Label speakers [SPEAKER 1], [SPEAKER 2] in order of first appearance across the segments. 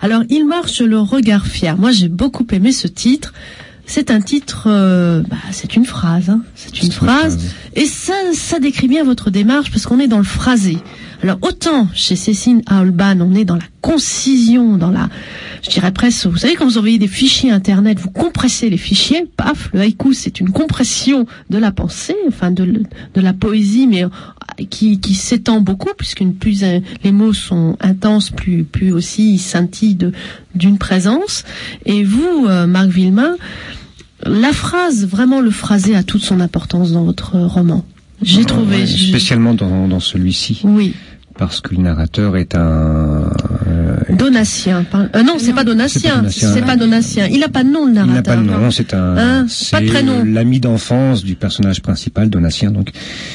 [SPEAKER 1] Alors, il marche le regard fier. Moi, j'ai beaucoup aimé ce titre. C'est un titre, c'est une phrase, hein. C'est une phrase. Et ça décrit bien votre démarche parce qu'on est dans le phrasé. Alors, autant chez Cécile Aulban, on est dans la concision, je dirais presque, vous savez, quand vous envoyez des fichiers Internet, vous compressez les fichiers, paf, le haïku, c'est une compression de la pensée, enfin, de la poésie, mais qui s'étend beaucoup, puisqu'une plus les mots sont intenses, plus aussi ils scintillent d'une présence. Et vous, Marc Villemain, la phrase, vraiment le phrasé a toute son importance dans votre roman. J'ai trouvé...
[SPEAKER 2] Ouais, spécialement dans celui-ci.
[SPEAKER 1] Oui.
[SPEAKER 2] Parce que le narrateur est un...
[SPEAKER 1] Donatien. Non, c'est pas Donatien. C'est pas Donatien. Il a pas de nom, le narrateur.
[SPEAKER 2] Il n'a pas de nom, c'est
[SPEAKER 1] pas de prénom.
[SPEAKER 2] L'ami d'enfance du personnage principal, Donatien, donc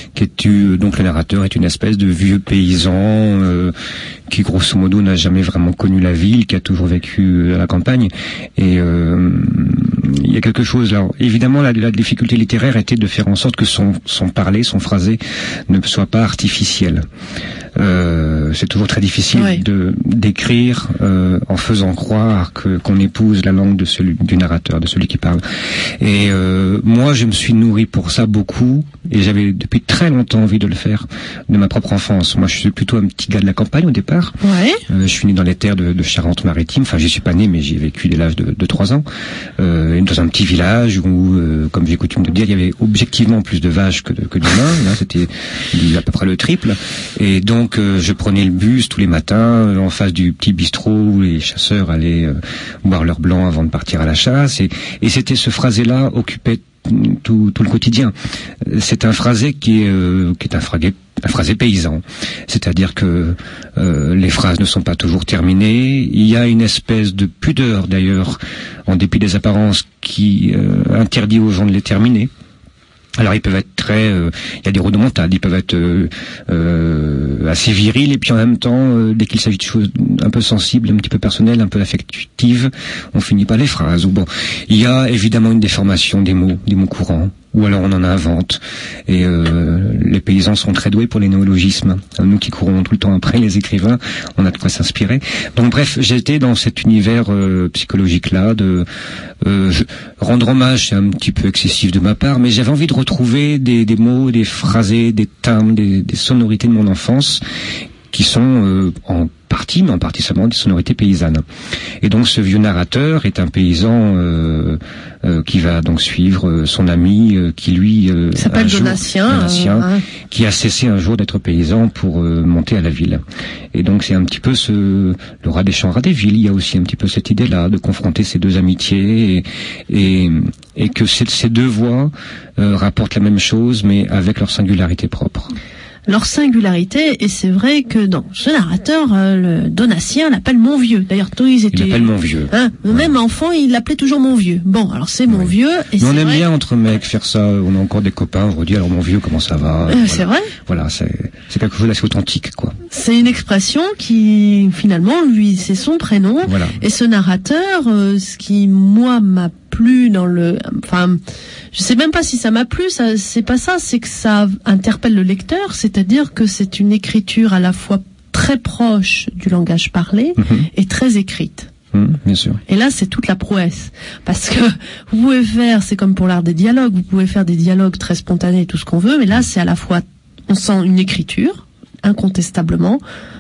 [SPEAKER 2] le narrateur est une espèce de vieux paysan qui grosso modo n'a jamais vraiment connu la ville, qui a toujours vécu à la campagne. Et il y a quelque chose là. Évidemment, la difficulté littéraire était de faire en sorte que son parler, son phrasé ne soit pas artificiel. C'est toujours très difficile d'écrire en faisant croire qu'on épouse la langue du narrateur, de celui qui parle. Et moi, je me suis nourri pour ça beaucoup, et j'avais depuis très longtemps envie de le faire, de ma propre enfance. Moi, je suis plutôt un petit gars de la campagne au départ.
[SPEAKER 1] Ouais.
[SPEAKER 2] Je suis né dans les terres de Charente-Maritime. Enfin, j'y suis pas né, mais j'y ai vécu dès l'âge de 3 ans. Dans un petit village où, comme j'ai coutume de dire, il y avait objectivement plus de vaches que d'humains. Là, c'était à peu près le triple. Et donc, je prenais le bus tous les matins en face du petit bistrot où les chasseurs allaient boire leur blanc avant de partir à la chasse. Et c'était ce phrasé-là occupait tout le quotidien. C'est un phrasé qui est un phrasé paysan. C'est-à-dire que les phrases ne sont pas toujours terminées. Il y a une espèce de pudeur, d'ailleurs, en dépit des apparences, qui interdit aux gens de les terminer. Alors ils peuvent être il y a des rodomontades, ils peuvent être assez virils, et puis en même temps, dès qu'il s'agit de choses un peu sensibles, un petit peu personnelles, un peu affectives, on finit pas les phrases. Ou bon, il y a évidemment une déformation des mots courants, ou alors on en invente. Et les paysans sont très doués pour les néologismes. Nous qui courons tout le temps après les écrivains, on a de quoi s'inspirer. Donc bref, j'étais dans cet univers psychologique-là, rendre hommage, c'est un petit peu excessif de ma part, mais j'avais envie de retrouver des mots, des phrasés, des timbres, des sonorités de mon enfance, qui sont en partie, mais en partie seulement des sonorités paysannes. Et donc ce vieux narrateur est un paysan qui va donc suivre son ami qui lui
[SPEAKER 1] s'appelle Donatien,
[SPEAKER 2] qui a cessé un jour d'être paysan pour monter à la ville. Et donc c'est un petit peu le rat des champs, rat des villes. Il y a aussi un petit peu cette idée-là de confronter ces deux amitiés et que ces deux voix rapportent la même chose, mais avec leur singularité propre.
[SPEAKER 1] Leur singularité, et c'est vrai que dans ce narrateur, le Donatien l'appelle mon vieux. D'ailleurs, ils étaient...
[SPEAKER 2] Il l'appelle mon vieux.
[SPEAKER 1] Même enfant, il l'appelait toujours mon vieux. Bon, alors c'est mon vieux. Et
[SPEAKER 2] mais on aime bien entre mecs faire ça. On a encore des copains, on redit alors mon vieux, comment ça va voilà.
[SPEAKER 1] C'est vrai.
[SPEAKER 2] Voilà, c'est quelque chose d'assez authentique, quoi.
[SPEAKER 1] C'est une expression qui, finalement, lui, c'est son prénom.
[SPEAKER 2] Voilà.
[SPEAKER 1] Et ce narrateur, ce qui, moi, m'a plu je sais même pas si ça m'a plu, c'est pas ça, c'est que ça interpelle le lecteur, c'est-à-dire que c'est une écriture à la fois très proche du langage parlé et très écrite.
[SPEAKER 2] Bien sûr.
[SPEAKER 1] Et là, c'est toute la prouesse. Parce que vous pouvez faire, c'est comme pour l'art des dialogues, vous pouvez faire des dialogues très spontanés, tout ce qu'on veut, mais là, c'est à la fois, on sent une écriture, incontestablement,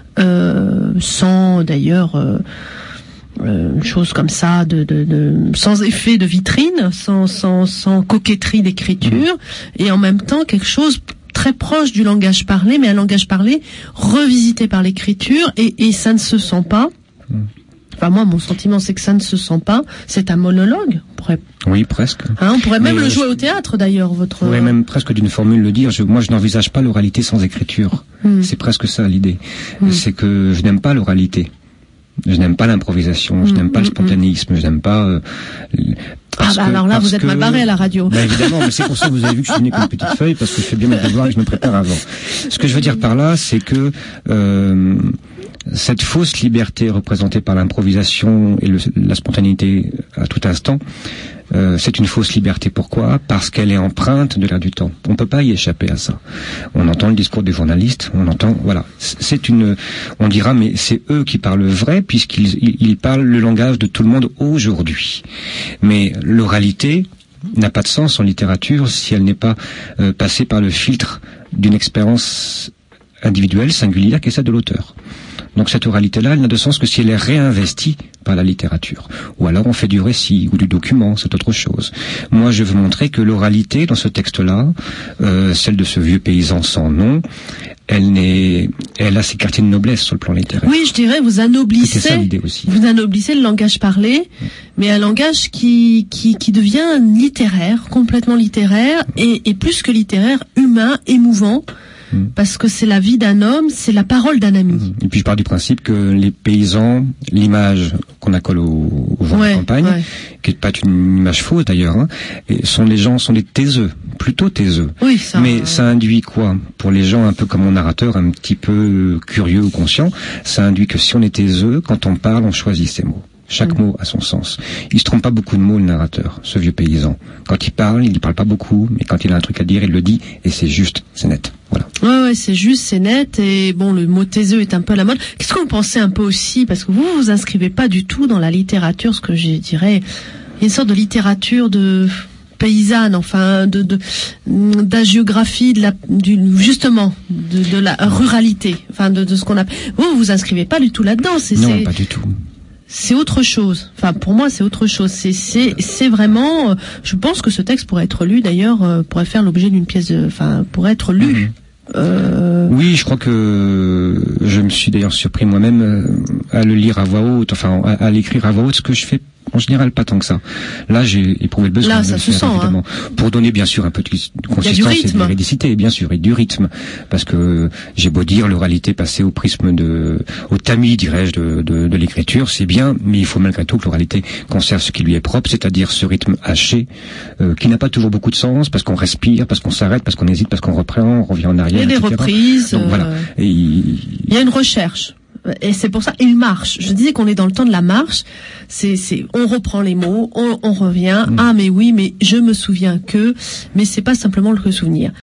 [SPEAKER 1] sans d'ailleurs... une chose comme ça, sans effet de vitrine, sans coquetterie d'écriture, et en même temps quelque chose très proche du langage parlé, mais un langage parlé revisité par l'écriture, et ça ne se sent pas. Enfin, moi, mon sentiment, c'est que ça ne se sent pas. C'est un monologue.
[SPEAKER 2] Oui, presque.
[SPEAKER 1] On pourrait même le jouer au théâtre, d'ailleurs. On pourrait
[SPEAKER 2] même presque d'une formule le dire. Moi, je n'envisage pas l'oralité sans écriture. C'est presque ça l'idée. C'est que je n'aime pas l'oralité. Je n'aime pas l'improvisation, je n'aime pas le spontanéisme, je n'aime pas...
[SPEAKER 1] alors là, vous êtes mal barré à la radio.
[SPEAKER 2] Évidemment, mais c'est pour ça que vous avez vu que je suis venu avec une petite feuille, parce que je fais bien mes devoirs et que je me prépare avant. Ce que je veux dire par là, c'est que cette fausse liberté représentée par l'improvisation et la spontanéité à tout instant C'est une fausse liberté. Pourquoi ? Parce qu'elle est empreinte de l'air du temps. On peut pas y échapper à ça. On entend le discours des journalistes, voilà. On dira, mais c'est eux qui parlent vrai, puisqu'ils parlent le langage de tout le monde aujourd'hui. Mais l'oralité n'a pas de sens en littérature si elle n'est pas passée par le filtre d'une expérience individuelle, singulière, qui est celle de l'auteur. Donc cette oralité-là, elle n'a de sens que si elle est réinvestie par la littérature. Ou alors on fait du récit ou du document, c'est autre chose. Moi, je veux montrer que l'oralité, dans ce texte-là, celle de ce vieux paysan sans nom, elle a ses quartiers de noblesse sur le plan littéraire.
[SPEAKER 1] Oui, je dirais, vous anoblissez le langage parlé, mais un langage qui devient littéraire, complètement littéraire, et plus que littéraire, humain, émouvant. Parce que c'est la vie d'un homme, c'est la parole d'un ami.
[SPEAKER 2] Et puis je pars du principe que les paysans, l'image qu'on accole aux gens de campagne, qui n'est pas une image fausse d'ailleurs, sont des taiseux, plutôt taiseux.
[SPEAKER 1] Oui, ça.
[SPEAKER 2] Mais ça induit quoi ? Pour les gens un peu comme mon narrateur, un petit peu curieux ou conscient, ça induit que si on est taiseux, quand on parle, on choisit ses mots. Chaque mot a son sens. Il se trompe pas beaucoup de mots, le narrateur, ce vieux paysan. Quand il parle pas beaucoup, mais quand il a un truc à dire, il le dit, et c'est juste, c'est net. Voilà.
[SPEAKER 1] Ouais, c'est juste, c'est net, et bon, le mot taiseux est un peu à la mode. Qu'est-ce que vous pensez un peu aussi, parce que vous inscrivez pas du tout dans la littérature, ce que je dirais, il y a une sorte de littérature de paysanne, enfin, d'agiographie, justement, de la ruralité, enfin, de ce qu'on appelle. Vous inscrivez pas du tout là-dedans,
[SPEAKER 2] Non, pas du tout.
[SPEAKER 1] C'est autre chose. Enfin, pour moi, c'est autre chose. C'est vraiment. Je pense que ce texte pourrait être lu. D'ailleurs, pourrait faire l'objet d'une pièce. Pourrait être lu.
[SPEAKER 2] Oui, je crois que je me suis d'ailleurs surpris moi-même à le lire à voix haute. Enfin, à l'écrire à voix haute, ce que je fais en général pas tant que ça. Là, j'ai éprouvé le besoin de le faire, évidemment, pour donner bien sûr un peu de consistance et de véridicité, bien sûr, et du rythme, parce que j'ai beau dire l'oralité passée au prisme au tamis, dirais-je, de l'écriture, c'est bien, mais il faut malgré tout que l'oralité conserve ce qui lui est propre, c'est-à-dire ce rythme haché, qui n'a pas toujours beaucoup de sens, parce qu'on respire, parce qu'on s'arrête, parce qu'on hésite, parce qu'on reprend, on revient en arrière,
[SPEAKER 1] il y a des reprises.
[SPEAKER 2] Donc, voilà. Et
[SPEAKER 1] il y a une recherche. Et c'est pour ça, il marche. Je disais qu'on est dans le temps de la marche. On reprend les mots, on revient. Ah, mais oui, mais je me souviens que, mais c'est pas simplement le souvenir.